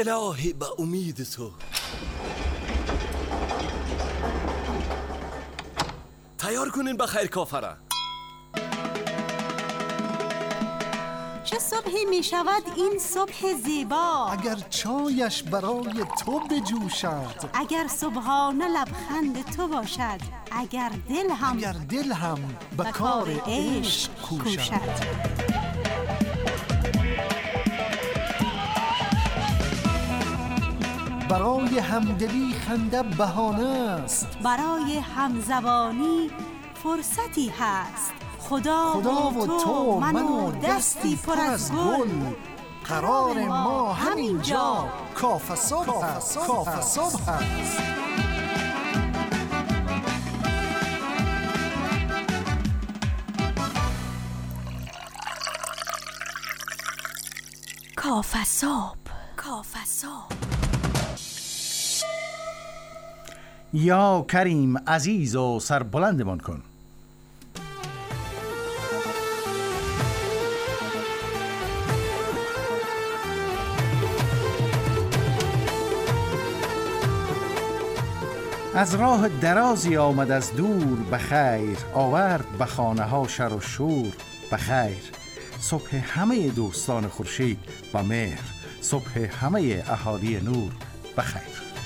الهی به امید تو. تیار کنین بخیر کافره. چه صبحی می شود این صبح زیبا، اگر چایش برای تو بجوشد، اگر صبحانه لبخند تو باشد، اگر دل هم به کار عشق کوشد. برای همدلی خنده بهانه است، برای همزبانی فرصتی هست. خدا و تو من و دستی پر از گل، قرار ما همینجا کافه صبح است. کافه صبح. یا کریم عزیز و سربلندمان کن. از راه درازی آمد از دور بخیر، آورد به خانه ها شر و شور بخیر. صبح همه دوستان خورشید و مهر، صبح همه اهالی نور بخیر.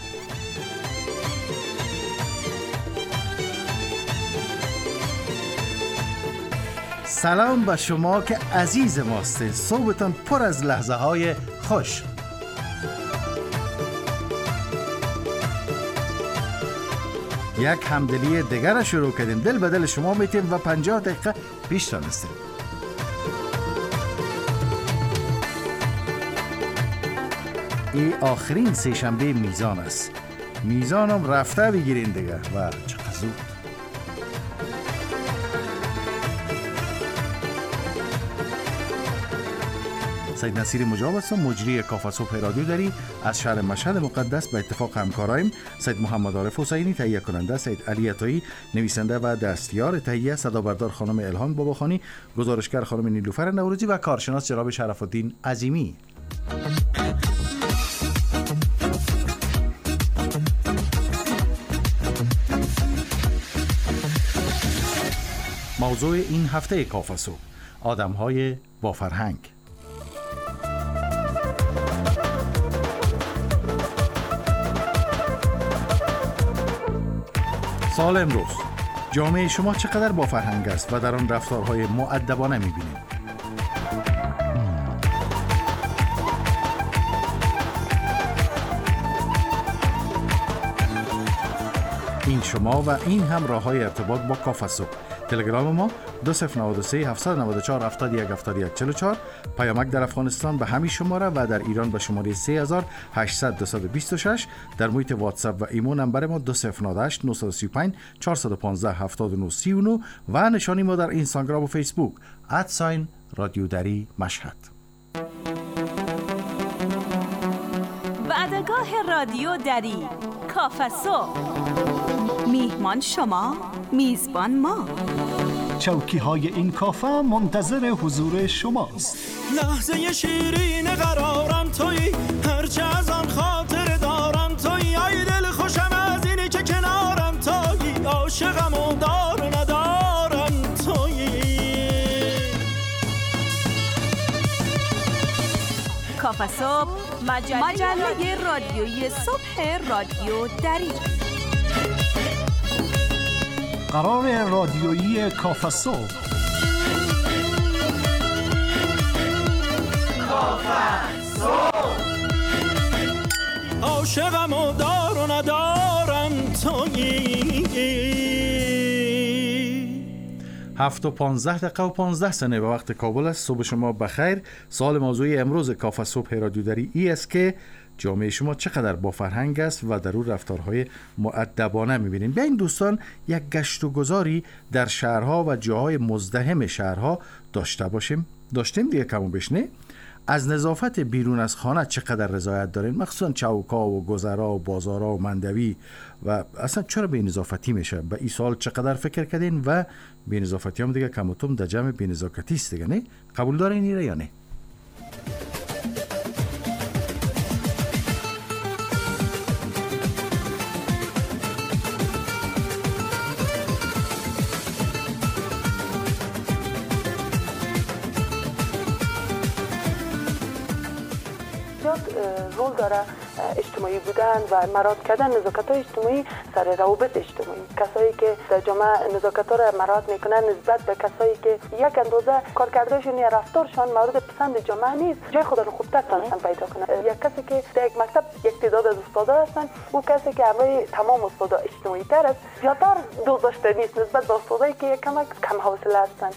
سلام به شما که عزیز ماست. صبحتان پر از لحظه های خوش. یک همدلی دیگر را شروع کردیم. دل به دل شما میتیم و 50 دقیقه پیش رانستیم. این آخرین سه‌شنبه میزان است. میزانم رفته بگیرین دیگه و چقدر زود. سید نصیر مجاب هستم، مجری کافه صبح رادیو دری از شهر مشهد مقدس. به اتفاق همکارایم سید محمد عارف حسینی تهیه کننده، سید علی عطایی نویسنده و دستیار تهیه، صدابردار خانم الهام باباخانی، گزارشگر خانم نیلوفر نوروزی و کارشناس جناب شرف الدین عظیمی. موضوع این هفته کافه صبح: آدم‌های با فرهنگ. سال امروز جامعه شما چقدر با فرهنگ است و در آن رفتارهای مؤدبانه می‌بینید؟ این شما و این هم راه‌های ارتباط با کافه صبح. تلگرام ما 2093 794 71 71 44، پیامک در افغانستان به همین شماره و در ایران به شماره 3800 226. در محیط واتساپ و ایمو نمبر ما 2098 935 415 7939 و نشانی ما در اینستاگرام و فیسبوک @رادیو دری مشهد. وعدگاه رادیو دری، کافه صبح. میهمان شما، میزبان ما. چوکی های این کافه منتظر حضور شماست. لحظه شیرین قرارم تویی، هرچه از آن خاطر دارم تویی. ای دل خوشم از اینی که کنارم تویی، عاشقم و دار و ندارم تویی. کافه صبح، مجله رادیویی صبح رادیو دری. قرار رادیویی کافه صبح. کافه صبح. عاشقم و دار و ندارم تویی. 7:15 و 15 ثانیه به وقت کابل است. صبح شما بخیر. سوال موضوعی امروز کافه صبح رادیو دری ای است که جامعه شما چقدر با فرهنگ است و در اون رفتارهای مؤدبانه می‌بینید. بیاین دوستان یک گشت و گذاری در شهرها و جاهای مزدحم شهرها داشتیم دیگه، کم و بیش نه؟ از نظافت بیرون از خانه چقدر رضایت دارین، مخصوصا چوکا و گذرا و بازارا و مندوی، و اصلا چرا به نظافتی میشه؟ به این سوال چقدر فکر کردین؟ و به نظافتی هم دیگه کم و توم در جمع به نزاکتی است دیگه، نه؟ قبول دارین یا نه؟ اصول داره، اجتماعی بودن و مراعات کردن نزاکت‌های اجتماعی سر روابط اجتماعی. کسایی که در جامعه نزاکت‌ها را مراعات میکنن نسبت به کسایی که یک اندازه کارکردشون یا رفتارشون مورد پسند جامعه نیست، جای خود را خوبتر تونستن پیدا کنن. یک کسی که در یک مکتب یک تعداد از استادا هستن، او کسی که همراه تمام استادا اجتماعی تر است، زیادتر دوست داشته نیست نسبت به استادایی که یک کم حوصله هستن.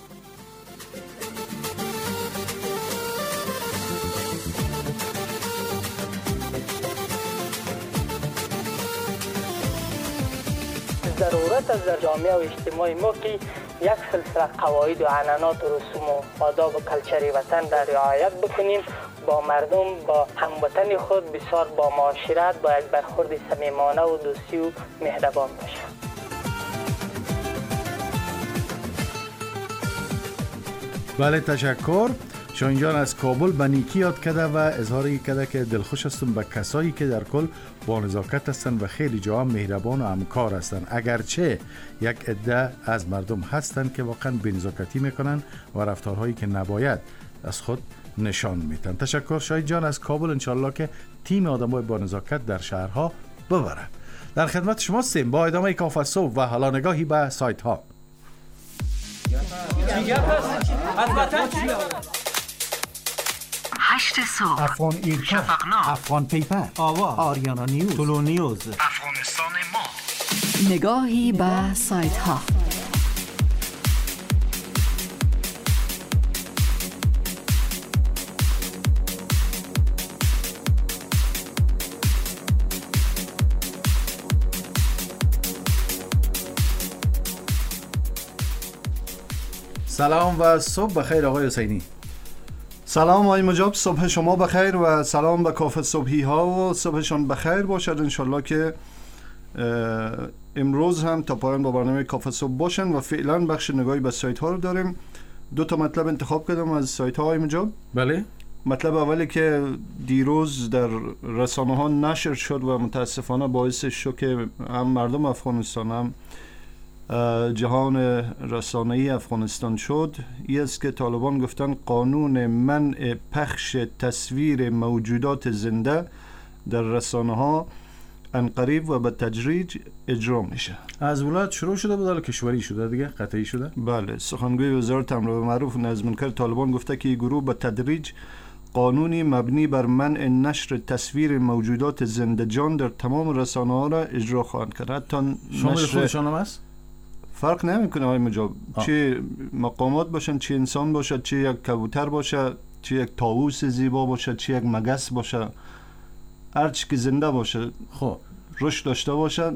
ضرورت از در جامعه و اجتماع ما که یک سلسله قواعد و عنعنات و رسوم و آداب و کلچر وطن را رعایت بکنیم، با مردم، با هموطن خود بسیار با معاشرت، با یک برخورد صمیمانه و دوستی و مهربان باشیم. بله تشکر. شاهین جان از کابل به نیکی یاد کرده و اظهار کرده که دلخوش هستم به کسایی که در کل با نزاکت هستند و خیلی جا مهربان و همکار هستند، اگرچه یک عده از مردم هستند که واقعا بی‌نزاکتی میکنن و رفتارهایی که نباید از خود نشان میدن. تشکر شاهین جان از کابل. انشالله که تیم آدمای با نزاکت در شهرها ببرد. در خدمت شما هستیم با ادامه کافه صبح و حالا نگاهی به سایت ها. هشت صبح، افغان ایرکا، شفقنامه، افغان پیپر، آواز، آریانا نیوز، طلو نیوز، افغانستان ما. نگاهی به سایت ها. سلام و صبح بخیر آقای حسینی. سلام آقای مجاب، صبح شما بخیر و سلام به کافه صبحی ها و صبحشان بخیر باشد. انشالله که امروز هم تا پایان با برنامه کافه صبح باشن و فعلا بخش نگاهی به سایت ها رو داریم. دو تا مطلب انتخاب کردم از سایت ها آقای مجاب. بله. مطلب اولی که دیروز در رسانه ها نشر شد و متاسفانه باعث شوک هم مردم افغانستان هم جهان رسانه‌ای افغانستان شد، این است که طالبان گفتن قانون منع پخش تصویر موجودات زنده در رسانه ها عنقریب و به تدریج اجرا میشه. از ولایت شروع شده بود حالا کشوری شده دیگه، قطعی شده. بله، سخنگوی وزارت امر بالمعروف و نظم طالبان گفته که این گروه به تدریج قانونی مبنی بر منع نشر تصویر موجودات زنده جان در تمام رسانه ها را اجرا خواهند کرد. حتی شامل خودشان هم است؟ فرق نمیکنه آقای مجاب، چه مقامات باشن، چه انسان باشد، چه یک کبوتر باشه، چه یک طاووس زیبا باشه، چه یک مگس باشه، هر چی که زنده باشه خب رشد داشته باشه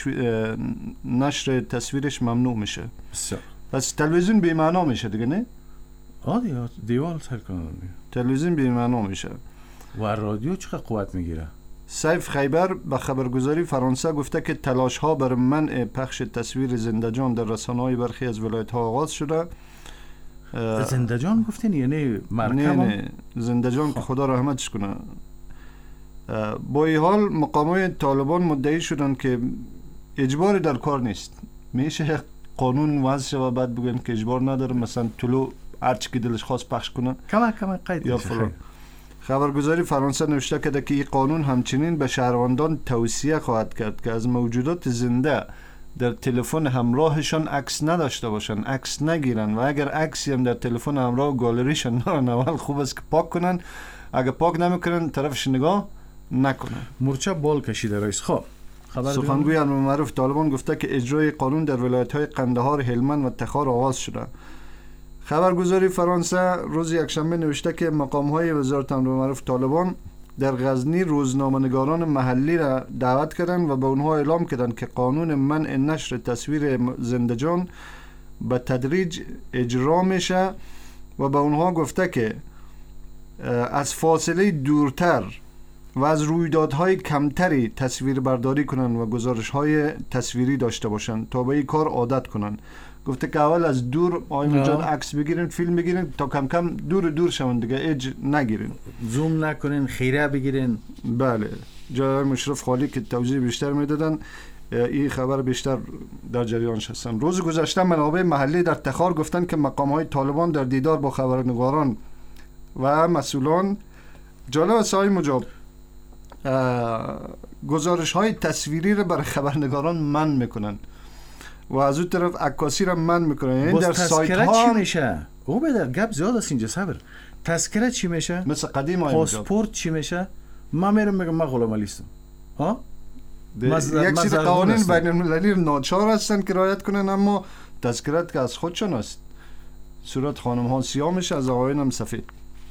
نشر تصویرش ممنوع میشه. بسیار. پس تلویزیون بی معنا میشه دیگه، نه؟ دیوال سر کنه. تلویزیون بی معنا میشه. و رادیو چقدر قوت میگیره؟ سیف خیبر به خبرگزاری فرانسه گفته که تلاش ها بر منع پخش تصویر زنده‌جان در رسانه‌های برخی از ولایت ها آغاز شده. زنده‌جان گفتین یعنی مرکب؟ نه زنده‌جان که خدا رحمتش کنه. با این حال مقامات طالبان مدعی شدن که اجبار در کار نیست. میشه قانون وضع شود بعد بگن که اجبار نداره، مثلا طلوع هرچی که دلش خواست پخش کنه کم قید یا فلان. خبرگزاری فرانسه نوشته کرده که این قانون همچنین به شهروندان توصیه خواهد کرد که از موجودات زنده در تلفن همراهشان عکس نداشته باشن، عکس نگیرن و اگر عکسی هم در تلفن همراه و گالریشان دارن اول خوب است که پاک کنن، اگر پاک نمیکنن طرفش نگاه نکنن. مورچه بال کشیده رئیس. خب سخنگوی امر بالمعروف طالبان گفته که اجرای قانون در ولایت‌های قندهار، هلمند و تخار آغاز شده. خبرگزاری فرانسه روز یکشنبه نوشته که مقام‌های وزارت امر بالمعروف طالبان در غزنی روزنامه‌نگاران محلی را دعوت کردند و به اونها اعلام کردند که قانون منع نشر تصویر زنده‌جان به تدریج اجرا میشه و به اونها گفته که از فاصله دورتر و از رویدادهای کمتری تصویر برداری کنند و گزارش‌های تصویری داشته باشند تا به این کار عادت کنند. گفته که اول از دور آینجان عکس بگیرین، فیلم بگیرین تا کم کم دور شون دیگه، اج نگیرین، زوم نکنین، خیره بگیرین. بله، جای مشرف خالی که توضیح بیشتر میدادن این خبر بیشتر در جریانش هستن. روز گذشته منابع محلی در تخار گفتن که مقام‌های طالبان در دیدار با خبرنگاران و مسئولان جالب است آقای مجاب گزارش های تصویری را برای خبرنگاران منع میکنن و از اون طرف عکاسی را منع میکنن. یعنی در سایت ها چی میشه؟ او بدر گپ زیاد است اینجا. صبر. تذکره چی میشه؟ مثل قدیم پاسپورت چی میشه؟ من میرم میگم من غلام علی هستم. ها؟ یک سری قوانین بین المللی ناچار هستن که رعایت کنن، اما تذکرت که از خودشون است. صورت خانم ها سیاه میشه، از آقایون هم سفید.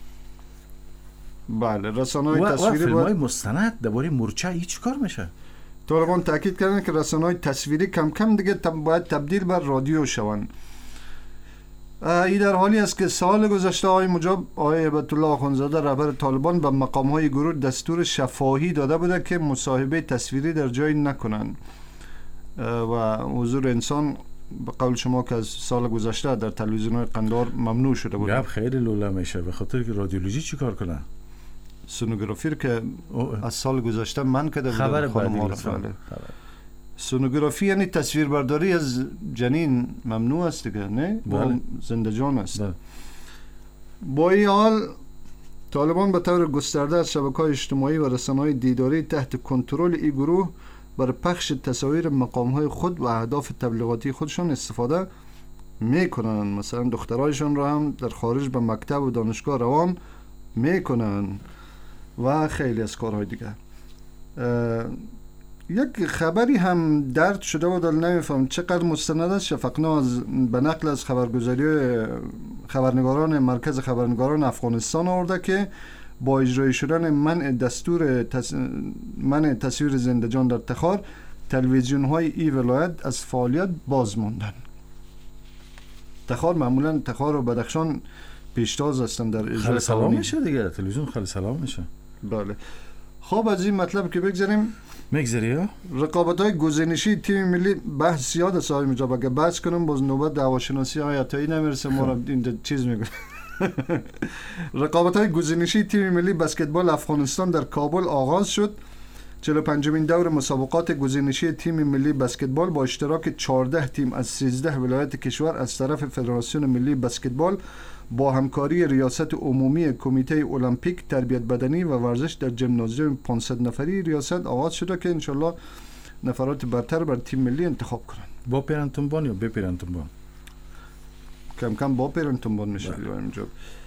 بله، رسانه‌های تصویری و فیلم‌های مستند درباره مورچه هیچ کار میشه؟ طالبان تاکید کردن که رسانه‌های تصویری کم کم دیگه باید تبدیل بر رادیو شوند. این در حالی است که سال گذشته آقای مجاب، آقای هیبت الله آخوندزاده رهبر طالبان به مقام‌های گروه دستور شفاهی داده بوده که مصاحبه تصویری در جای نکنند و حضور انسان به قول شما که از سال گذشته در تلویزیون‌های قندهار ممنوع شده بود. گپ خیلی لوله میشه به خاطر که رادیولوژی چیکار کنه؟ سونوگرافی که از سال گذشته من کرده بود. خبر بعدی سونوگرافی یعنی تصویربرداری از جنین ممنوع است دیگه، نه؟ بله. زنده جان است. بله. با این حال طالبان به طور گسترده از شبکه‌های اجتماعی و رسانه‌های دیداری تحت کنترل این گروه برای پخش تصاویر مقام‌های خود و اهداف تبلیغاتی خودشان استفاده میکنن. مثلا دخترایشان را هم در خارج به مکتب و دانشگاه روان میکنن و خیلی از کارهای دیگه. یک خبری هم درد شده بود، نمیفهم چقدر مستند است. شفقناز به نقل از خبرنگاران مرکز خبرنگاران افغانستان آورده که با اجرای شدن منع تصویر زنده جان در تخار، تلویزیون های ای ولایت از فعالیت باز ماندن. تخار معمولا تخار و بدخشان پیشتاز هستن در اجرای سلام میشه دیگه، تلویزیون خیلی سلام میشه. بله. خب از این مطلب که بگذاریم، میگذاری رقابت‌های گزینشی تیم ملی بحث زیاد است. آقای مجاب اگه بحث کنم باز نوبت دعواشناسی های عطایی نمیرسه، ما را این چیز میگه. رقابت‌های گزینشی تیم ملی بسکتبال افغانستان در کابل آغاز شد. 45مین دور مسابقات گزینشی تیم ملی بسکتبال با اشتراک 14 تیم از 13 ولایت کشور از طرف فدراسیون ملی بسکتبال با همکاری ریاست عمومی کمیته المپیک تربیت بدنی و ورزش در ژیمنازیوم 500 نفری ریاست آغاز شده که انشالله نفرات برتر بر تیم ملی انتخاب کنند. با پیرنتونبان یا به پیرنتونبان؟ کم کم با پیرنتونبان میشه دیگه اینجا.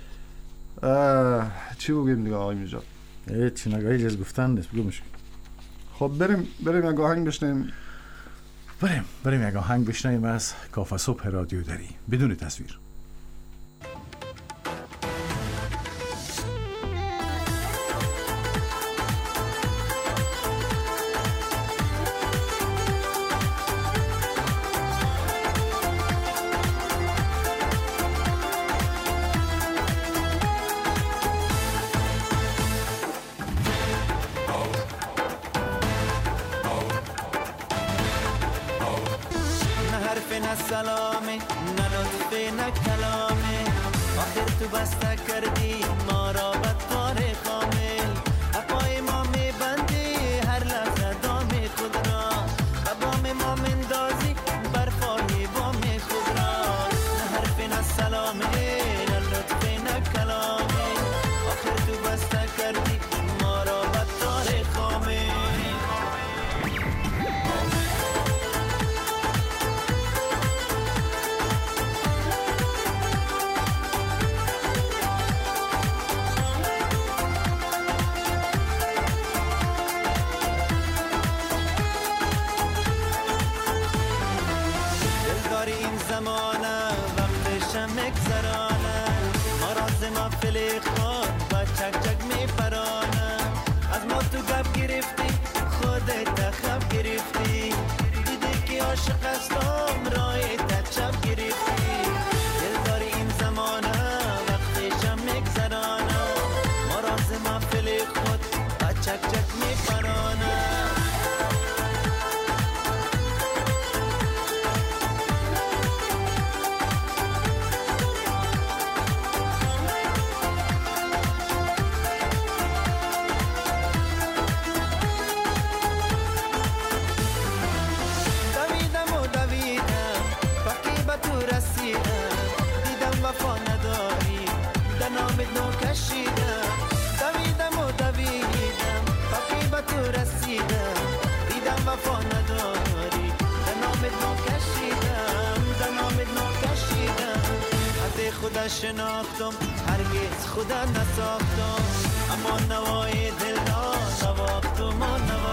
چی بگیم دیگه آقای میجا؟ چی نگاهی جز گفتن نیست، بگو مشکل. خب بریم یک آهنگ بشنیم. بریم یک آهنگ بشنیم از کافه صبح رادیو دری بدون تصویر. سلامی نه لطفی نه کلامی، آخر تو بسته کردی ما را به کار کامل. اقای ما میبندی هر لحظه دامی خود را، و بام ما مندازی برفاهی بامی خود را. نه حرفی نه سلامی نه لطفی نه کلامی، آخر تو بسته کردی ما را به کار کامل. رسیدم دیدم وفا نداری در نامت نو کشیدم حد خدا شناختم هرگز خدا نساختم اما نوای دل نواختم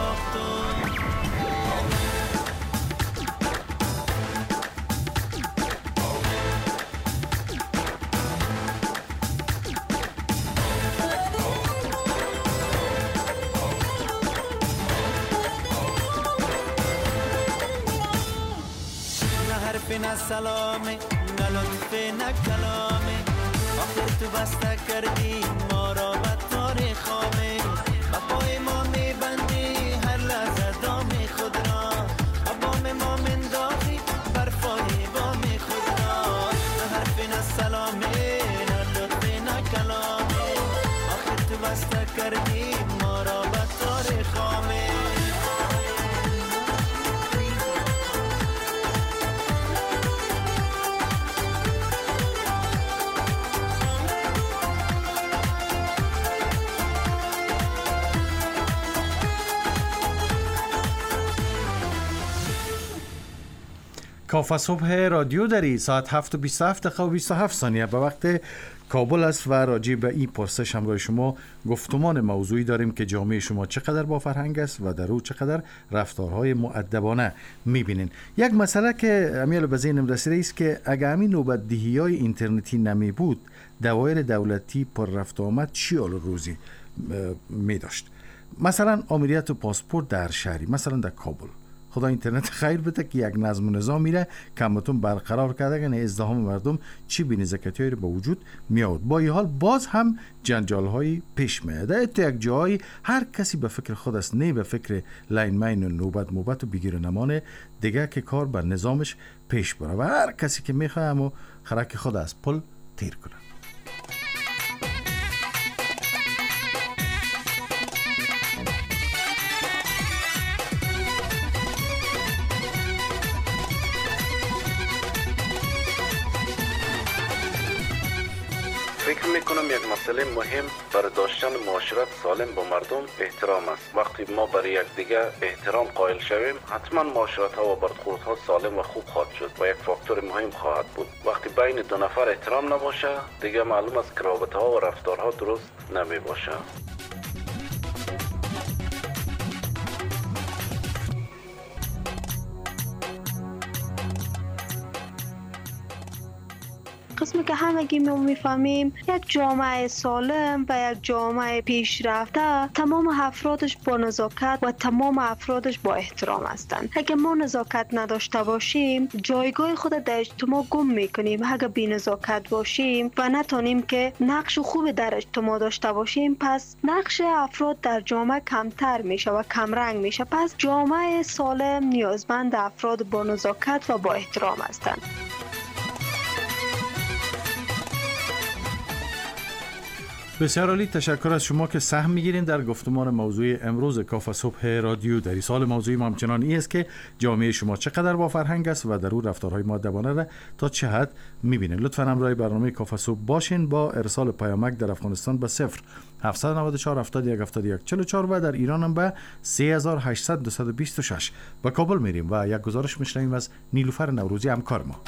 نه سلامه نه لطفه نه کلامه آخر تو بسته کردی ما را به تار خامه با پای ما میبندی هر لحظه دام خود را با بام ما منداخی برفای بام خود را نه حرف نه سلامه نه لطفه نه کلامه آخر تو بسته کردی ما را به تار خامه کافه صبح رادیو داری ساعت 7:27 و 27 ثانیه به وقت کابل است و راجع به این پرسش همراه شما گفتمان موضوعی داریم که جامعه شما چقدر با فرهنگ است و در او چقدر رفتارهای مؤدبانه میبینین. یک مسئله که امیال به ذهنم رسیده است که اگر همین نوبت‌دهی‌های اینترنتی نمی بود دوایر دولتی پر رفت آمد چی حال روزی می داشت؟ مثلا آمریت و پاسپورت در شهری، مثلا در کابل، خدا اینترنت خیر بده که یک نظم و نظام میره کمتون برقرار کرده که ازدحام مردم چی بینزکتی رو به وجود میاد. با این حال باز هم جنجال هایی پیش میاد. تو یک جایی هر کسی به فکر خود است، نه به فکر لاین مین و نوبت و بگیر نمانه دیگه که کار بر نظامش پیش بره و هر کسی که میخواه همو خرک خود از پل تیر کنه. فکر میکنم یک مسئله مهم برای داشتن معاشرت سالم با مردم احترام است. وقتی ما برای یکدیگر احترام قائل شویم حتما معاشرت ها و برخوردها سالم و خوب خواهد شد و یک فاکتور مهم خواهد بود. وقتی بین دو نفر احترام نباشه دیگه معلوم است که رابطه ها و رفتارها درست نمی باشه. قسمی که همگی ما میفهمیم یک جامعه سالم و یک جامعه پیشرفته تمام افرادش با نزاکت و تمام افرادش با احترام هستند. اگه ما نزاکت نداشته باشیم جایگاه خود در اجتماع گم میکنیم. اگه بی نزاکت باشیم و نتونیم که نقش خوب در اجتماع داشته باشیم پس نقش افراد در جامعه کمتر میشه و کمرنگ میشه. پس جامعه سالم نیازمند افراد با نزاکت و با احترام هستند. بسیار عالی، تشکر از شما که سهم میگیرین در گفتمان موضوع امروز کافه صبح رادیو داری. سوال موضوعی ما همچنان این است که جامعه شما چقدر با فرهنگ است و در او رفتارهای مؤدبانه را تا چه حد میبینین. لطفاً همراه برنامه کافه صبح باشین با ارسال پیامک در افغانستان به 0794 71 71 44 و در ایران هم به 3800 226. به کابل میریم و یک گزارش میشنویم از نیلوفر نوروزی همکار ما.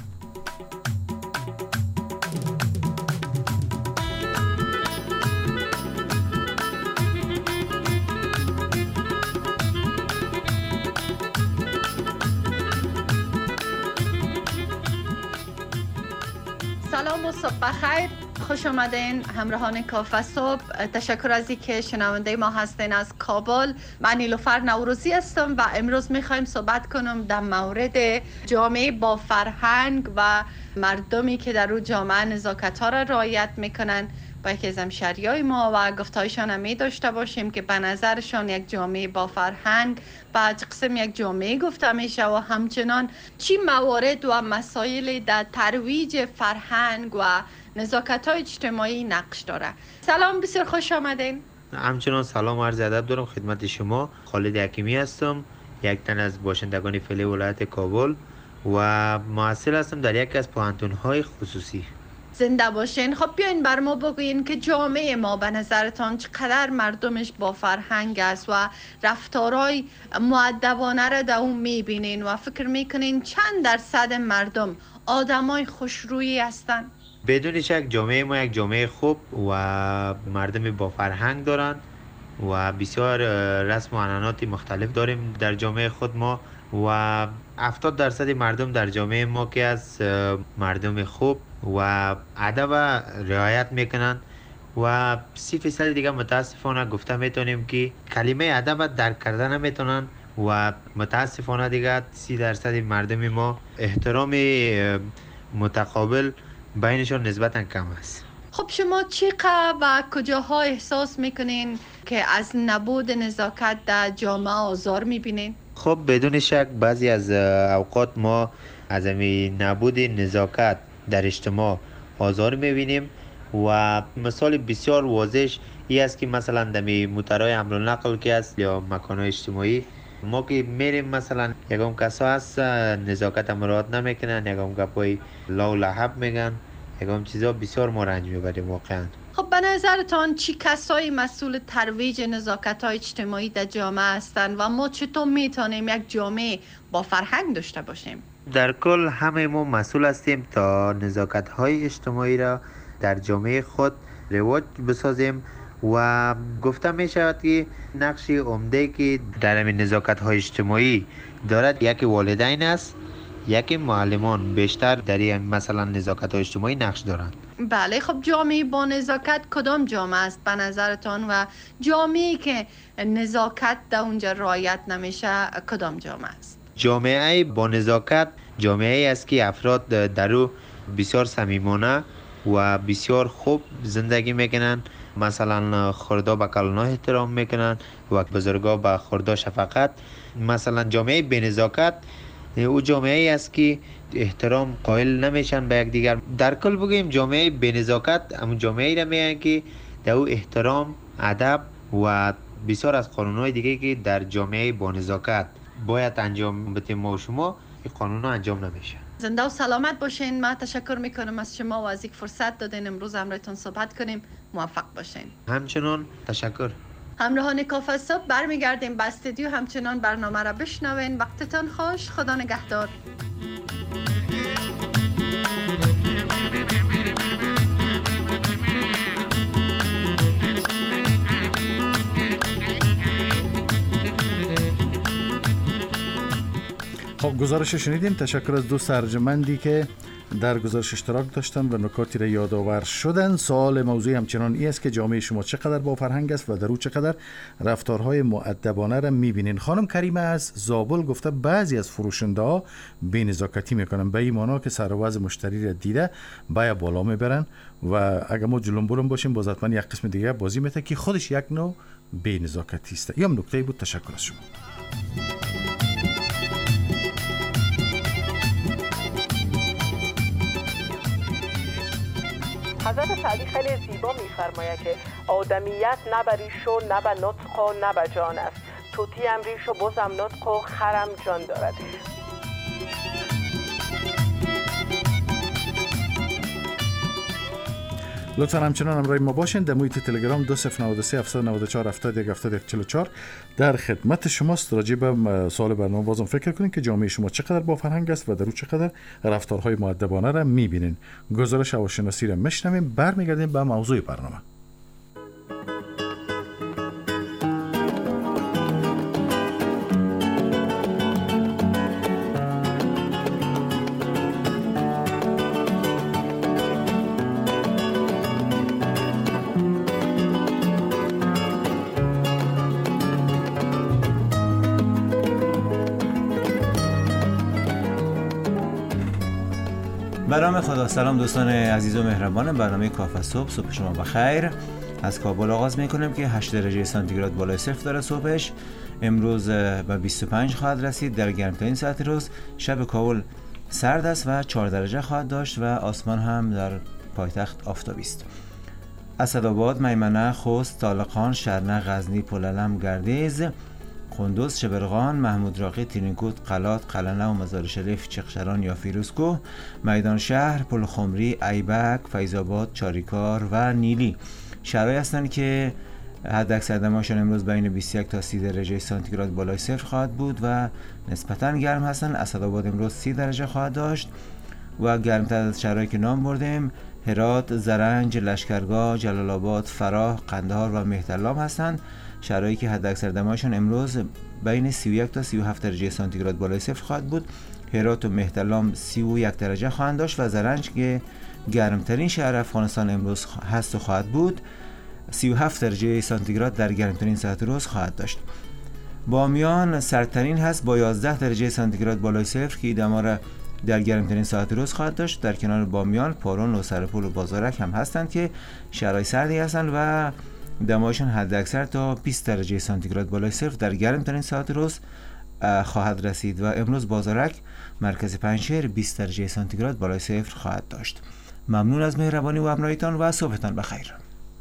سلام و صبح بخیر، خوش آمدین همراهان کافه صبح. تشکر از اینکه شنونده ما هستین از کابل. من نیلوفر نوروزی هستم و امروز میخوایم صحبت کنم در مورد جامعه با فرهنگ و مردمی که در اون جامعه نزاکت ها را رعایت میکنن. با یکی از همشهریای ما و گفتایشان هم می داشته باشیم که به نظرشان یک جامعه با فرهنگ بعد قسم یک جامعه گفته میشه و همچنان چی موارد و مسائل در ترویج فرهنگ و نزاکت های اجتماعی نقش داره. سلام، بسیار خوش آمدین. همچنان سلام و عرض ادب دارم خدمت شما. خالد حکیمی هستم، یک تن از باشندگان فعلی ولایت کابل و محصل هستم در یکی از پوهنتون‌های خصوصی. زنده باشین. خب بیاین بر ما بگوین که جامعه ما به نظرتان چقدر مردمش با فرهنگ است و رفتارهای مؤدبانه را در اون میبینین و فکر میکنین چند درصد مردم آدمای خوشرویی هستن؟ بدون شک جامعه ما یک جامعه خوب و مردم با فرهنگ دارند و بسیار رسم و عنعنات مختلف داریم در جامعه خود ما و 70% مردم در جامعه ما که از مردم خوب و ادب رعایت میکنند و 30% دیگه متاسفانه گفته میتونیم که کلمه ادب درک کرده نمیتونن و متاسفانه دیگه 30% مردم ما احترام متقابل بینشان نسبتا کم است. خب شما چقدر و کجاها احساس میکنین که از نبود نزاکت در جامعه آزار میبینین؟ خب بدون شک بعضی از اوقات ما از نبود نزاکت در اجتماع آزار میبینیم و مثال بسیار واضح ای است که مثلا در موترهای حمل و نقل که است یا مکانهای اجتماعی ما که میریم مثلا یکم کسا هست نزاکت مراعات نمیکنن، یکم گپای لا و لحب میگن، یکم چیزا بسیار ما رنج میبریم واقعا. خب به نظرتان چی کسایی مسئول ترویج نزاکت‌های اجتماعی در جامعه هستند و ما چطور میتونیم یک جامعه با فرهنگ داشته باشیم؟ در کل همه ما مسئول هستیم تا نزاکت‌های اجتماعی را در جامعه خود رواج بسازیم و گفته می شود که نقش عمده که در این نزاکت‌های اجتماعی دارد یکی والدین است، یکی معلمان بیشتر در این مثلا نزاکت‌های اجتماعی نقش دارند. بله، خب جامعه با نزاکت کدام جامعه است به نظرتان و جامعه‌ای که نزاکت در اونجا رعایت نمیشه کدام جامعه است؟ جامعه با نزاکت جامعه است که افراد در او بسیار صمیمانه و بسیار خوب زندگی میکنن، مثلا خردا به کلان‌ها احترام میکنن و بزرگا به خردا شفقت. مثلا جامعه بی نزاکت او جامعه است که احترام قائل نمیشن به یک دیگر. در کل بگیم جامعه بی نزاکت همون جامعه را میگن که در او احترام، ادب و بسیار از قانون‌های دیگه که در جامعه با نزاکت باید انجام بدیم ما و شما، این قانون‌ها انجام نمیشه. زنده و سلامت باشین. من تشکر میکنم از شما و از اینکه فرصت دادین امروز همراهتون صحبت کنیم. موفق باشین. همچنان تشکر. همراهان کافه صبح برمیگردیم به استودیو، همچنان برنامه را بشنوین. وقتتان خوش. خدا نگهدار. خب گزارش شنیدیم. تشکر از دوست ارجمندی که در گزارش اشتراک داشتن و نکاتی را یادآور شدن. سوال موضوعی همچنان این است که جامعه شما چقدر با فرهنگ است و در او چقدر رفتارهای مؤدبانه را میبینین. خانم کریمه از زابل گفته بعضی از فروشنده ها بی‌نزاکتی میکنن، به این معنا که سر و وضع مشتری را دیده باید بالا میبرن و اگر ما جلوم برم باشیم باز حتما یک قسم دیگه بازی میته که خودش یک نوع بی‌نزاکتی است. یا نکته بود. تشکر از شما. حضرت سعدی خیلی زیبا میفرماید که آدمیت نه به ریش و نه به نطق و نه به جان است. طوطی هم ریش و بزم نطق و خرم جان دارد. لطفا همچنان همراه ما باشین. در محیط تلگرام 2093 794 71 7144 در خدمت شماست. راجع به سوال برنامه بازم فکر کنین که جامعه شما چقدر با فرهنگ است و در او چقدر رفتارهای مؤدبانه را میبینین. گزارش هواشناسی را میشنویم. برمیگردیم به موضوع برنامه. به نام خدا. سلام دوستان عزیز و مهربان برنامه کافه صبح. صبح شما بخیر. از کابل آغاز میکنیم که 8 درجه سانتیگراد بالای صفر داره صبحش. امروز به 25 خواهد رسید در گرمترین ساعت روز. شب کابل سرد است و 4 درجه خواهد داشت و آسمان هم در پایتخت آفتابی است. اسدآباد، میمنه، خوست، طالقان، شرنه، غزنی، پلالم، گردیز قندوز، شبرغان، محمود راقی، ترینکوت، قلات، قلنه و مزار شریف، چقشران یا فیروزکوه، میدان شهر، پل خمری، ایبک، فیض‌آباد، چاریکار و نیلی شهرهایی هستند که حداکثر دماشان امروز بین 21 تا 30 درجه سانتیگراد بالای صفر خواهد بود و نسبتاً گرم هستند. اسدآباد امروز 30 درجه خواهد داشت و گرمتر از شهرهایی که نام بردیم هرات، زرنج، لشکرگاه، جلال آباد، فراه، قندهار و مهترلام هستند. شهرهایی که حداکثر دماشان امروز بین 31 تا 37 درجه سانتیگراد بالای صفر خواهد بود. هرات و مهترلام 31 درجه خواهند داشت و زرنج که گرمترین شهر افغانستان امروز هست و خواهد بود 37 درجه سانتیگراد در گرمترین ساعت روز خواهد داشت. بامیان سردترین هست با 11 درجه سانتیگراد بالای صفر که دما را در گرمترین ساعت روز خواهد داشت. در کنار بامیان پارون و سرپول و بازارک هم هستند که شهرهای سردی هستند و دمایشان حداکثر تا 20 درجه سانتیگراد بالای صفر در گرمترین ساعت روز خواهد رسید و امروز بازارک مرکز پنجشیر 20 درجه سانتیگراد بالای صفر خواهد داشت. ممنون از مهربانی و همراهیتان و صبحتان بخیر.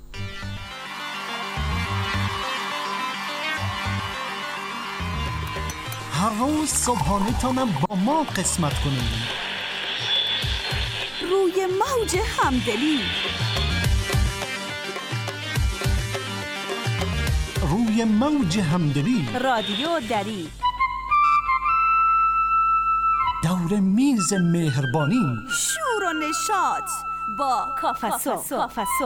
هر روز صبحانه تانم با ما قسمت کنید. روی موج همدلی، روی موج همدلی، رادیو دری، دور میز مهربانی، شور و نشاط با کافسو.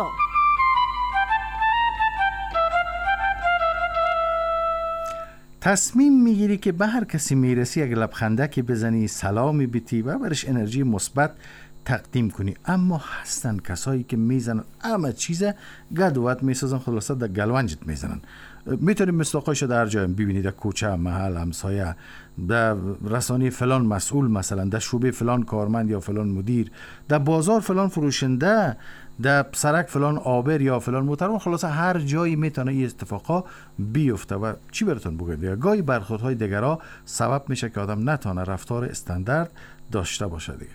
تصمیم میگیری که به هر کسی میرسی یک لبخندکی بزنی، سلامی بیتی و برش انرژی مثبت تقدیم کنی، اما هستن کسایی که میزنن همه چیزه گدوت میسازن، خلاصه در گلونجت میزنن. میتونید مصداقایشو در جای ببینید، در کوچه، محل، همسایه، در رسانه فلان مسئول، مثلا در شعبه فلان کارمند یا فلان مدیر، در بازار فلان فروشنده، در سرک فلان آبر یا فلان محترم، خلاصه هر جایی میتونه این اتفاقا بیفته و چی براتون بگم، گاهی برخوردهای دیگرها سبب میشه که آدم نتونه رفتار استاندارد داشته باشه دیگه.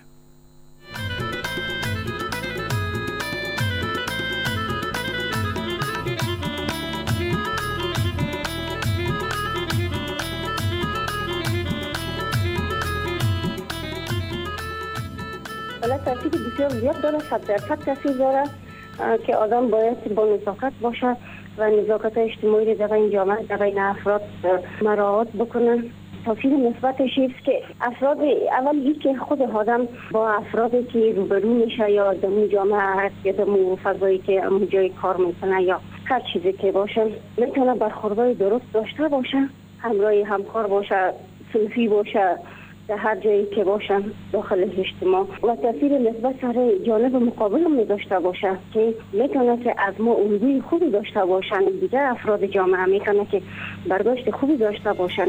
حالا تاثیر بسیار زیاد داره، 100% تاثیر داره که آدم باید با نزاکت باشه و نزاکت اجتماعی در این جامعه در این افراد مراعات بکنن. تاثیر مثبتش است که افراد اولی که خود آدم با افرادی که روبرو میشه یا در اون جامعه هست یا در اون فضایی که اون جای کار میکنه یا هر چیزی که باشه میتونه برخوردهای درست داشته باشه، همراه همکار باشه، صنفی باشه، در هر جایی که باشن داخل اجتماع و تاثیر مثبت سر جانب مقابل هم داشته باشه که میتونه که از ما الگوی خوبی داشته باشن، دیگر افراد جامعه میتونه که برداشت خوبی داشته باشن.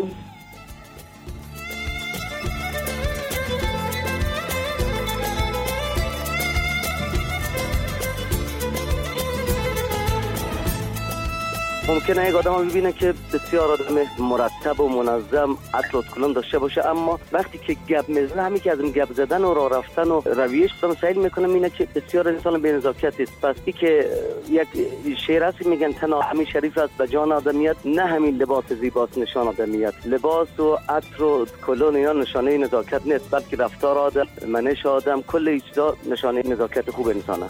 ممکنه یک آدم ببینه که بسیار آدم مرتب و منظم عطر کلام داشته باشه، اما وقتی که گپ میزنه همین که از این گپ زدن و راه رفتن و رویش خودم سعی میکنه اینه که بسیار انسان بی نزاکت است. پس این که یک شعر است میگن تن همین شریف است به جان آدمیت، نه همین لباس زیباست نشان آدمیت. لباس و عطر و کلون اینا نشانه نزاکت نیست، بلکه رفتار آدم، منش آدم، کل چیزا نشانه نزاکت خوب انسانه.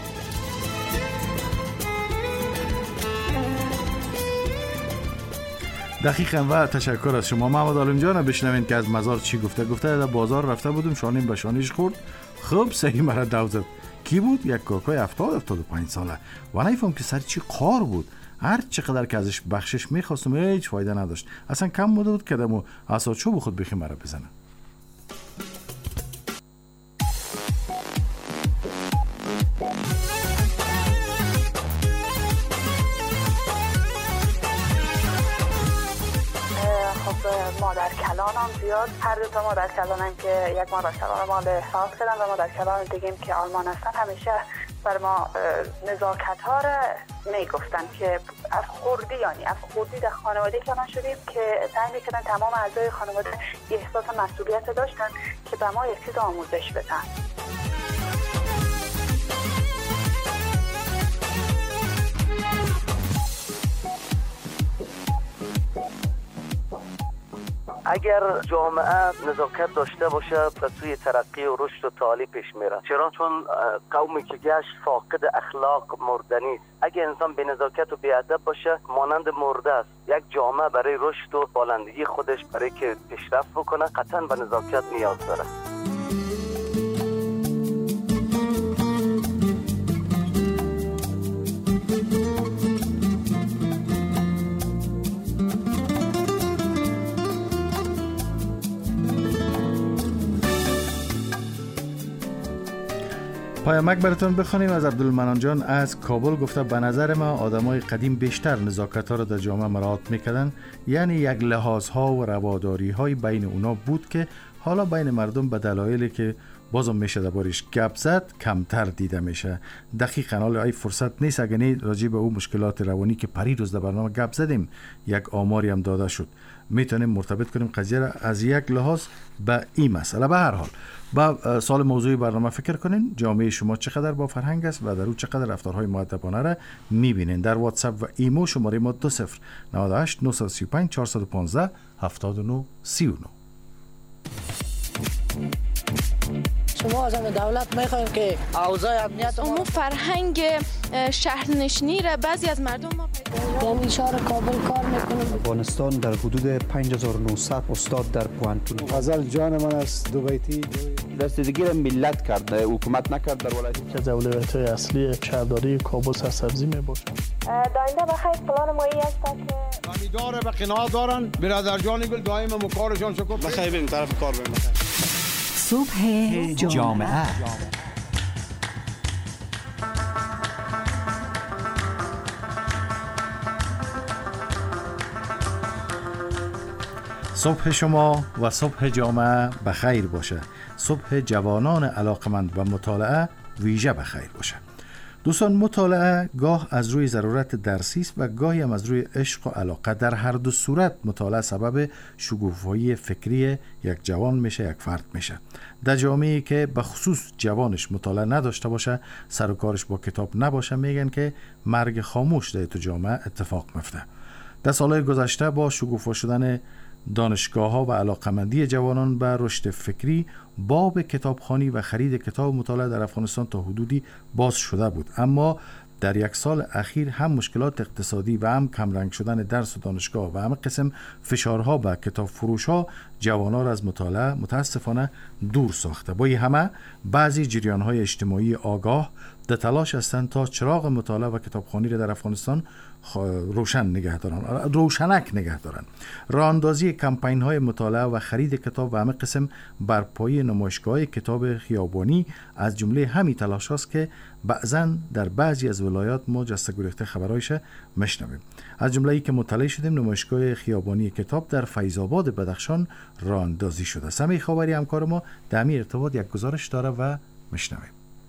دقیقاً و تشکر از شما محمد عالم جان. بشنوین که از مزار چی گفته. در بازار رفته بودم، شانیم به شانیش خورد، خب صحیح مرا دو زد. کی بود؟ یک کاکای 70-75 ساله و نیفهم که سر چی قار بود. هر چقدر که ازش بخشش میخواستم هیچ فایده نداشت، اصلا کم بود که دمو اساسچو بخود بخی مرا بزنه. مادر کلان هم زیاد، هر دو تا مادر کلان هم که یک مادر کلان مال فرانسه کردن و مادر کلان دیگه که آلمان هستن، همیشه بر ما نزاکت ها را میگفتن که از خوردی در خانواده کلان شدیم که سعی میکنن تمام اعضای خانواده احساس مسئولیت داشتن که به ما یک چیز آموزش بدن. اگر جامعه نزاکت داشته باشه به سوی ترقی و رشد و تعالی پیش میره. چرا؟ چون قومی که گشت فاقد اخلاق مردنی است. اگر انسان به نزاکت و بی ادب باشه مانند مرده است. یک جامعه برای رشد و بالندگی خودش برای که پیشرفت بکنه قطعا به نزاکت نیاز داره. پایامک براتون بخونیم از عبدالمنان جان از کابل. گفته به نظر ما آدمای قدیم بیشتر نزاکت ها را در جامعه مراعات میکردن، یعنی یک لحاظ ها و رواداری های بین اونا بود که حالا بین مردم به دلایلی که بازم میشه دربارش گپ زد کمتر دیده میشه. دقیقاً حالا ای فرصت نیست اگه راجع به اون مشکلات روانی که پریروز در برنامه گپ زدیم یک آماری هم داده شد، میتونیم مرتبط کنیم قضیه را از یک لحاظ به این مسئله. به هر حال با سال موضوعی برنامه فکر کنین جامعه شما چقدر با فرهنگ است و در اون چقدر رفتارهای مؤدبانه را میبینین. در واتساپ و ایمو شماره ما 2098 935 415 79 39. شما از دولت میخواین که اوضاع امنیت امور فرهنگ شهرنشینی را بعضی از مردم ما یعنی شهر کابل کار میکنه. افغانستان در حدود 5900 استاد در پوانتون. غزل جان من است دو بیتی رسیدگی را ملت کرد، حکومت نکرد. در ولایت که از اولویت‌های اصلی شهرداری کابل سرسبزی میباشد. داینده بخیر پلان مایی است که امیدواره به قناعت دارن. برادر جان گل دائم مکارشان شکر بخیر بریم طرف کار بریم. صبح جامعه. صبح شما و صبح جامعه بخیر باشه. صبح جوانان علاقمند و مطالعه ویژه بخیر باشه. دوستان، مطالعه گاه از روی ضرورت درسی است و گاهی هم از روی عشق و علاقه. در هر دو صورت مطالعه سبب شکوفایی فکری یک جوان میشه، یک فرد میشه. در جامعه‌ای که به خصوص جوانش مطالعه نداشته باشه، سر و کارش با کتاب نباشه، میگن که مرگ خاموش در تو جامعه اتفاق میفته. در سالهای گذشته با شکوفا شدن دانشگاه‌ها و علاقمندی جوانان به رشد فکری، باب کتابخوانی و خرید کتاب مطالعه در افغانستان تا حدودی باز شده بود، اما در یک سال اخیر هم مشکلات اقتصادی و هم کمرنگ شدن درس و دانشگاه و هم قسم فشارها به کتاب فروش‌ها جوانان را از مطالعه متاسفانه دور ساخته. با این همه بعضی جریان‌های اجتماعی آگاه در تلاش هستند تا چراغ مطالعه و کتابخوانی را در افغانستان روشنک نگه دارن. راه اندازی کمپین های مطالعه و خرید کتاب و همه قسم برپایی نمایشگاه کتاب خیابانی از جمله همین تلاش هاست که بعضاً در بعضی از ولایات ما جسته گریخته خبرایش مشنویم. از جمله ای که مطلع شدیم نمایشگاه خیابانی کتاب در فیض آباد بدخشان راه اندازی شده. سمی خبری همکار ما در همین ارتباط یک گزارش داره و مشنویم.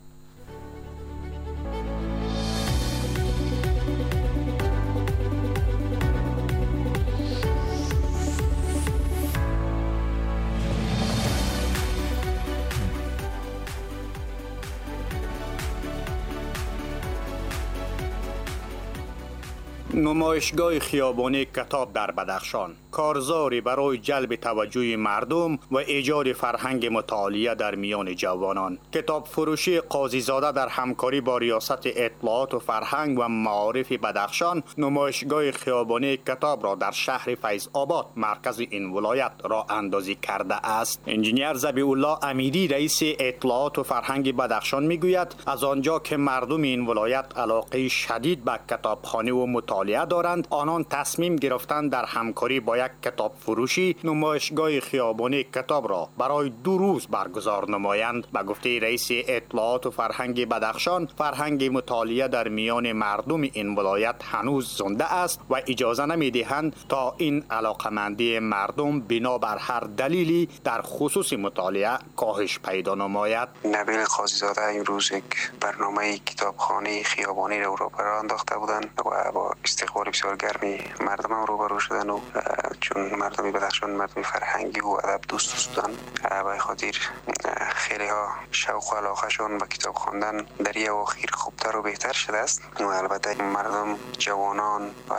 نمایشگاه خیابانی کتاب در بدخشان کارزاری برای جلب توجه مردم و ایجاد فرهنگ مطالعه در میان جوانان. کتاب فروشی قاضی زاده در همکاری با ریاست اطلاعات و فرهنگ و معارف بدخشان نمایشگاه خیابانی کتاب را در شهر فیض آباد مرکز این ولایت راه اندازی کرده است. انجینیر ذبیح الله امیری رئیس اطلاعات و فرهنگ بدخشان میگوید از آنجا که مردم این ولایت علاقه شدید به کتابخانه و مطالعه دارند، آنان تصمیم گرفتند در همکاری با یک کتاب فروشی نمایشگاه خیابانی کتاب را برای 2 روز برگزار نمایند. به گفته رئیس اطلاعات و فرهنگ بدخشان، فرهنگ مطالعه در میان مردم این ولایت هنوز زنده است و اجازه نمیدهند تا این علاقمندی مردم بنابر هر دلیلی در خصوص مطالعه کاهش پیدا نماید. نبیل قاضی زاده امروز یک برنامه کتابخانه خیابانی را برای انداخته بودند و با استقبال بسیار گرمی مردم روبرو شدن و چون مردم بدخشان مردم فرهنگی و ادب دوست بودن و خاطر خیلی ها شوق و علاقهشون به کتاب خواندن در یه اواخر خوبتر و بهتر شده است و البته مردم جوانان و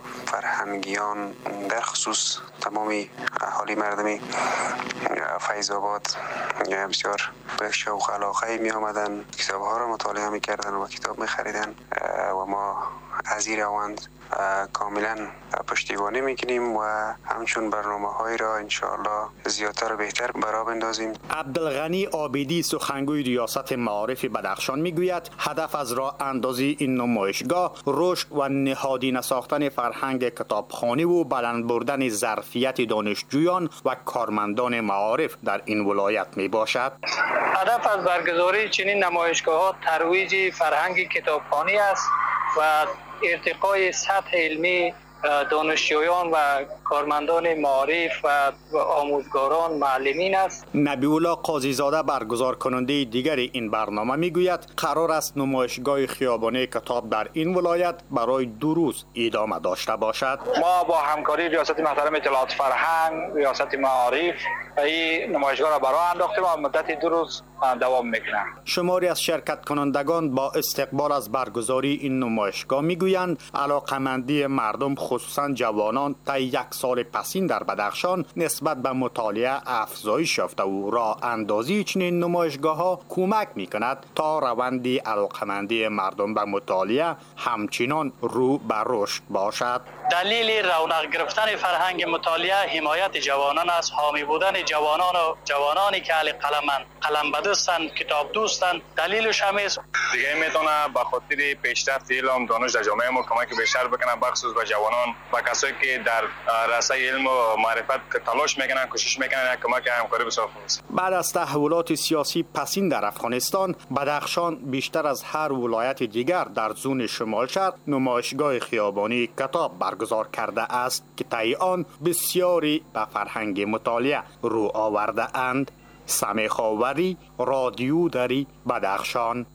فرهنگیان در خصوص تمامی اهالی مردمی فیض آباد بسیار به شوق و علاقه می آمدن، کتاب ها را مطالعه می کردن و کتاب می خریدن و ما از این روند کاملا پشتیبانی میکنیم و همچون برنامه‌های را انشاءالله زیادتر و بهتر برآ بندازیم. عبدالغنی عابدی سخنگوی ریاست معارف بدخشان میگوید هدف از راه اندازی این نمایشگاه رشد و نهادینه ساختن فرهنگ کتابخوانی و بلند بردن ظرفیت دانشجویان و کارمندان معارف در این ولایت می باشد. هدف از برگزاری چنین نمایشگاه‌ها ترویج فرهنگ کتابخوانی است و ارتقای سطح علمی دانشجویان و کارمندان معارف و آموزگاران معلمین است. نبی‌الله قاضی‌زاده برگزار کننده دیگر این برنامه میگوید قرار است نمایشگاه خیابانی کتاب در این ولایت برای 2 روز ادامه داشته باشد. ما با همکاری ریاست محترم اطلاعات فرهنگ، ریاست معارف این نمایشگاه را برای انداختیم و مدت 2 روز دوام میکنه. شماری از شرکت کنندگان با استقبال از برگزاری این نمایشگاه میگویند علاقمندی مردم خصوصا جوانان تا 1 سال پسین در بدخشان نسبت به مطالعه افزایش یافته و راه اندازی چنین نمایشگاه ها کمک میکند تا روند علاقمندی مردم به مطالعه همچنان رو به رشد باشد. دلیل رونق گرفتن فرهنگ مطالعه حمایت جوانان است، حامی بودن جوانانی که اهل قلم بدستند، کتاب دوستند. دلیلش هم است دیگه میتونه به خاطر پیشرفت علم دانش در جامعه ما کمک بیشتر بکنه، بخصوص به جوانان و کسایی که در رسای علم و معرفت تلاش میکنن، کوشش میکنن کمک همکاری بسیار خوب است. بعد از تحولات سیاسی پسین در افغانستان، بدخشان بیشتر از هر ولایت دیگر در زون شمال شرق نمایشگاه خیابانی کتاب برگزار کرده است که طی آن بسیاری به فرهنگ مطالعه رو آورده اند. سمیع خاوری، رادیو دری، بدخشان.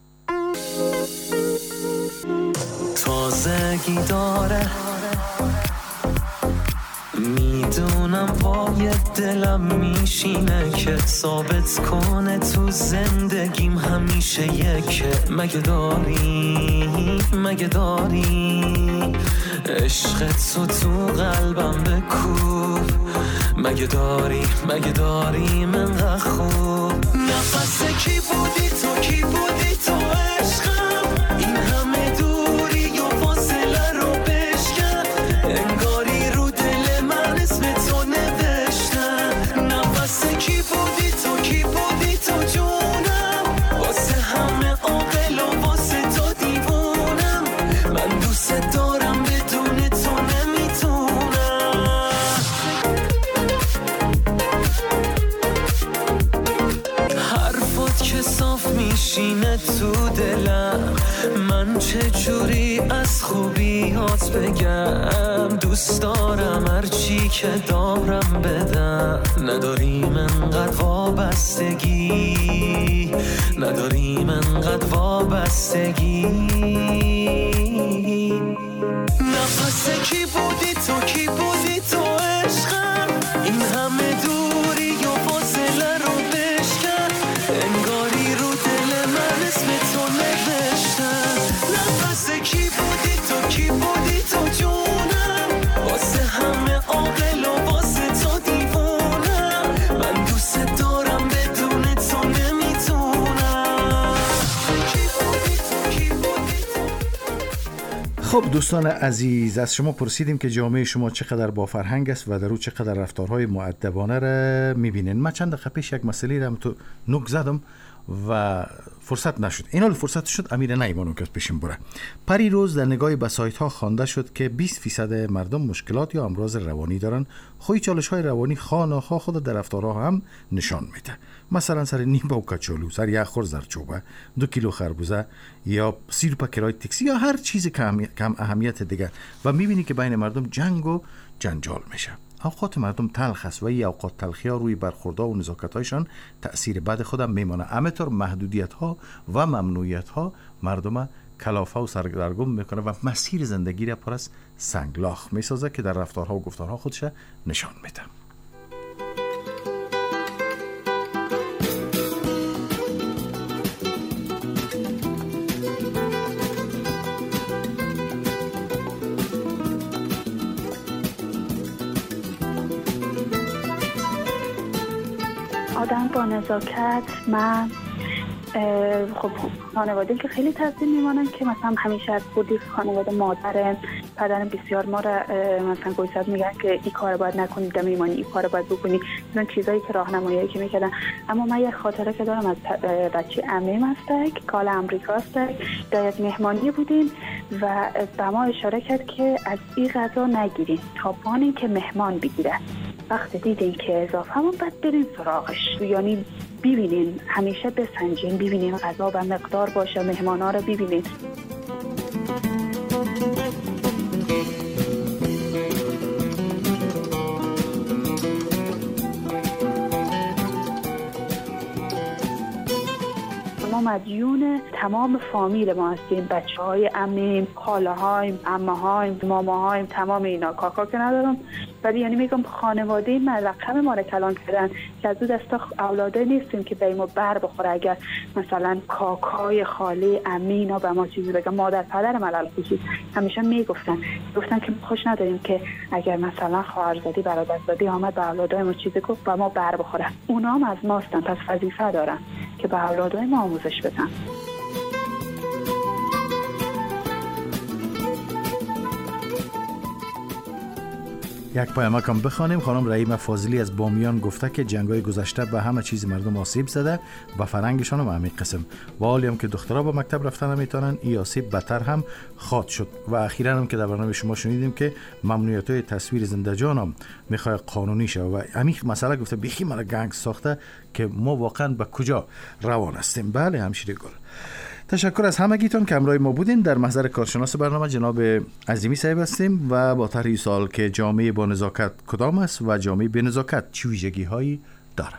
تازگی داره میدونم وای دلم میشینه که ثابت کنه تو زندگیم همیشه یکه. مگه داری عشق تو قلبم بکوب. مگه داری من خوب. نفس کی بودی تو عشقم، این همه دوری و فاصله رو بشکن. انگاری رو دل من اسم تو نوشتن. نفس کی بودی تو جونم، واسه همه عاقل و واسه تو دیوونم. من دوست دارم بدون تو نمیتونم. حرفات که صاف میشینه تو دلم، من چجوری از خوبیات بگم. دوست دارم هرچی که دارم بدم. نداریم انقدر وابستگی، نفس کی بودی تو عشقم، این همه دوری و فاصله رو بشکن. انگاری رو دل من اسم تو نوشتن. نفس کی بودی تو جونم، واسه همه عاقل و واسه تو دیوونم. من دوست دارم بدون تو نمیتونم. خب دوستان عزیز، از شما پرسیدیم که جامعه شما چقدر با فرهنگ است و در او چقدر رفتارهای مؤدبانه را میبینین. من چند دقیقه پیش یک مسئله را تو نوک زدم و فرصت نشد. اینال فرصت شد امیر نیمانو که پیشم بره. پری روز در نگاه بسایت ها خوانده شد که 20% مردم مشکلات یا امراض روانی دارن. خوی چالش های روانی خانه‌ها خود در رفتارها هم نشان میده. مثلا سر نیمبا و کچالو، سر یک خور زرچوبه، 2 کیلو خربوزه یا 30 روپیه کرایه تاکسی یا هر چیز کم اهمیت دیگه و میبینی که بین مردم جنگ و جنجال میشه. اوقات مردم تلخ است و این اوقات تلخی ها روی برخوردها و نزاکت هایشان تأثیر بد خودم میمانه. همینطور محدودیت ها و ممنوعیت ها مردم کلافه و سردرگم میکنه و مسیر زندگی را پر از سنگلاخ میسازه که در رفتارها و گفتارها خودش نشان میده. آدم با نزاکت، من خب خانواده که خیلی تبدیل میمانن که مثلا همیشه از بودی خانواده مادر پدر بسیار ما را مثلا گوشت میگن که این کار باید نکنی دم میمانی، این کار باید بکنی، این چیزایی که راهنمایی که میکردن. اما من یه خاطره که دارم از بچه عمیم هست که کال امریکا هست، دایت مهمانی بودیم و به ما اشاره کرد که از این غذا نگیرین تا بانین که مهمان بگیره. وقتی دیدین که اضافه همون بعد برین سراغش، یعنی ببینین همیشه بسنجین، ببینین غذا به مقدار باشه، مهمانا رو ببینین. ما مدیون تمام فامیل ما هستیم، بچه های عمیم، خاله هایم، عمه هایم، ماما هایم، تمام اینا. کاکا که ندارم، ولی یعنی میگم خانواده من رقم ما رو کلان کردن که از دو دستا اولاده نیستیم که به ما بر بخوره. اگر مثلا کاکای خاله عمه اینا به ما چیزی بگن، مادر پدر من خصوص همیشه میگفتن که خوش نداریم که اگر مثلا خواهرزادی برادرزادی آمد به اولادای ما چیزی گفت به ما بر بخوره. اونا هم از ماستن، پس وظیفه دارن که به اولادای ما آموزش بدن. یک پیامک هم بخوانیم. خانم رحیمه فاضلی از بامیان گفته که جنگ‌های گذشته به همه چیز مردم آسیب زده و فرهنگشان هم عمیق قسم، و حالی هم که دخترها به مکتب رفتن نمیتونن، این آسیب بدتر هم خواهد شد. و اخیراً هم که در برنامه شما شنیدیم که ممنوعیت‌های تصویر زنده جان هم میخواد قانونی شه و عمیق مسئله گفته بیخی مرا گنگ ساخته که ما واقعاً به کجا روان هستیم. بله همشیره گل. تشکر از همگیتون که همراه ما بودین. در محضر کارشناس برنامه جناب عظیمی صاحب هستیم و با طرح سوال که جامعه با نزاکت کدام است و جامعه بی نزاکت چه ویژگی‌هایی داره.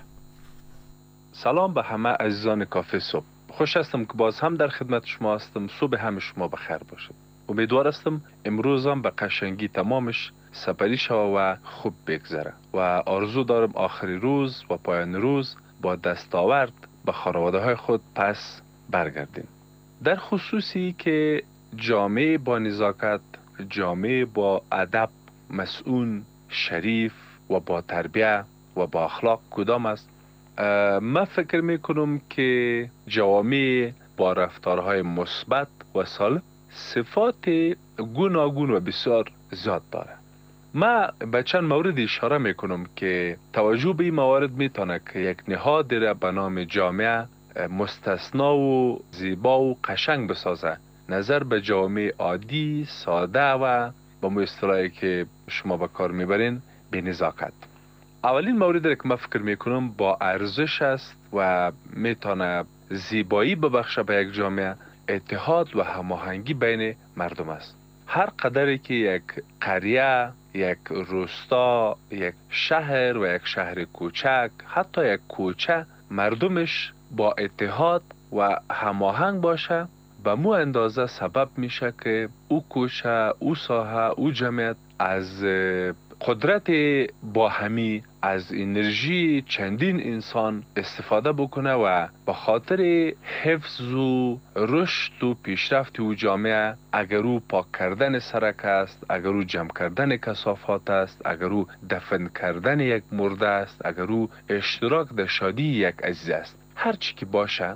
سلام به همه عزیزان کافه صبح. خوش هستم که باز هم در خدمت شما هستم. صبح همه شما بخیر باشد. امیدوار هستم امروز هم به قشنگی تمامش سپری شود و خوب بگذره و آرزو دارم آخری روز و پایان روز با دستاورد به خانواده های خود پس برگردین. در خصوصی که جامعه با نزاکت، جامعه با ادب، مسئول، شریف و با تربیه و با اخلاق کدام است؟ من فکر میکنم که جوامع با رفتارهای مثبت و سالم صفات گوناگون و بسیار زیاد داره. من به چند مورد اشاره میکنم که توجه به این موارد میتونه که یک نهاد را به نام جامعه مستثنا و زیبا و قشنگ بسازه نظر به جامعه عادی، ساده و با اصطلاحی که شما به کار میبرین بی نزاکت. اولین موردی که من فکر میکنم با ارزش است و میتونه زیبایی ببخشه به یک جامعه، اتحاد و هماهنگی بین مردم است. هر قدری که یک قریه، یک روستا، یک شهر و یک شهر کوچک، حتی یک کوچه مردمش با اتحاد و هماهنگ باشه، به مو اندازه سبب میشه که او کوچه، او ساحه، او جمعیت از قدرت باهمی، از انرژی چندین انسان استفاده بکنه و به خاطر حفظ و رشد و پیشرفت او جامعه، اگر او پاک کردن سرک است، اگر او جمع کردن کثافات است، اگر او دفن کردن یک مرده است، اگر او اشتراک در شادی یک عزیز است، هر چی که باشه،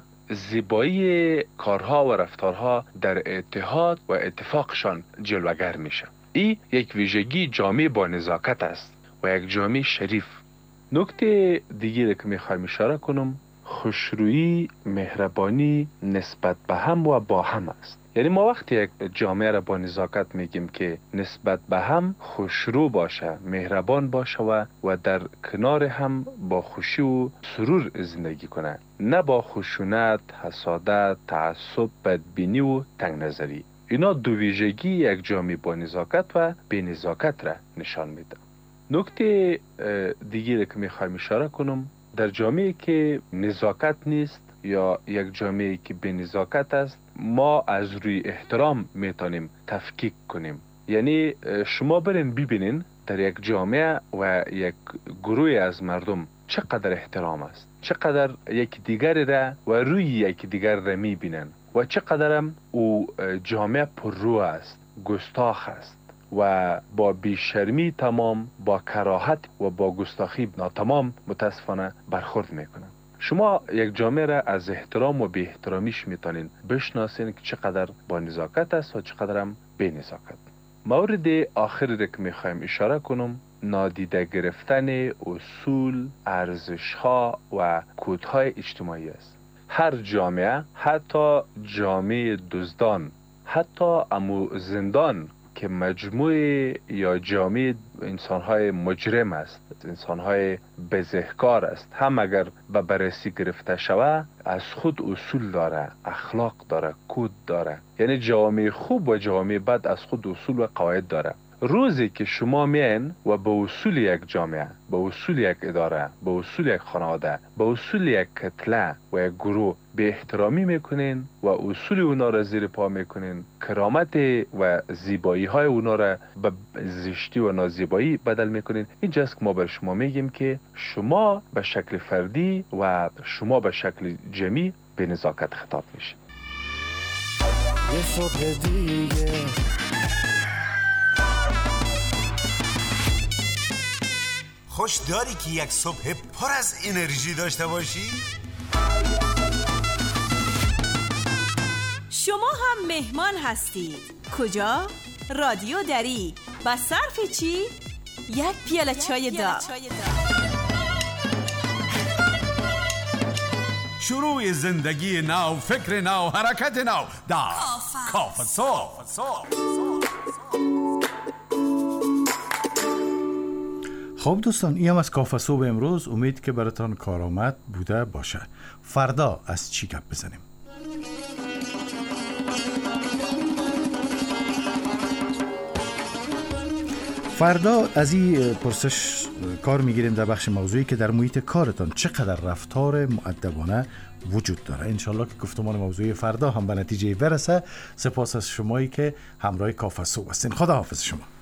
زیبایی کارها و رفتارها در اتحاد و اتفاقشان جلوگر میشه. این یک ویژگی جامعه با نزاکت است و یک جامعه شریف. نکته دیگری که میخوایم اشاره کنم، خوشرویی، مهربانی نسبت به هم و با هم است. یعنی ما وقتی یک جامعه را با نزاکت میگیم که نسبت به هم خوشرو باشه، مهربان باشه و در کنار هم با خوشی و سرور زندگی کنه، نه با خشونت، حسادت، تعصب، بدبینی و تنگ نظری. اینا دو ویژگی یک جامعه با نزاکت و بی نزاکت را نشان میده. نکته دیگری که میخوایم اشاره کنم، در جامعه که نزاکت نیست یا یک جامعه که بی نزاکت است، ما از روی احترام میتونیم تفکیک کنیم. یعنی شما برین ببینین در یک جامعه و یک گروه از مردم چقدر احترام است، چقدر یک دیگر را و روی یک دیگر را میبینن و چقدر هم او جامعه پررو است، گستاخ است و با بیشرمی تمام، با کراهت و با گستاخی ناتمام متاسفانه برخورد میکنن. شما یک جامعه را از احترام و بی احترامیش میتونین بشناسین که چقدر با نزاکت است و چقدر هم بی نزاکت. مورد آخری را که میخوایم اشاره کنم نادیده گرفتن اصول، ارزش‌ها و کودهای اجتماعی است. هر جامعه، حتی جامعه دزدان، حتی امو زندان که مجموعه یا جامعه انسان‌های مجرم است، انسان‌های بزهکار است، هم اگر به بررسی گرفته شود از خود اصول داره، اخلاق داره، کود داره. یعنی جامعه خوب و جامعه بد از خود اصول و قواعد داره. روزی که شما میان و به اصول یک جامعه، به اصول یک اداره، به اصول یک خانواده، به اصول یک کتله و یک گروه به احترامی میکنین و اصول اونا را زیر پا میکنین، کرامت و زیبایی های اونا را به زشتی و نازیبایی بدل میکنین، اینجاست که ما بر شما میگیم که شما به شکل فردی و شما به شکل جمعی به نزاکت خطاب میشین. یه صبح دیگه خوش داری که یک صبح پر از انرژی داشته باشی؟ شما هم مهمان هستید. کجا؟ رادیو دری. با صرف چی؟ یک پیاله چای داغ. شروع زندگی نو، فکر نو، حرکت نو در کافه صبح. خب دوستان، این هم از کافه صبح امروز. امید که براتان کارآمد بوده باشه. فردا از چی گپ بزنیم؟ فردا از این پرسش کار میگیریم در بخش موضوعی که در محیط کارتان چقدر رفتار مؤدبانه وجود داره. انشالله که گفتمان موضوعی فردا هم به نتیجه برسه. سپاس از شمایی که همراه کافه صبح هستین. خدا حافظ شما.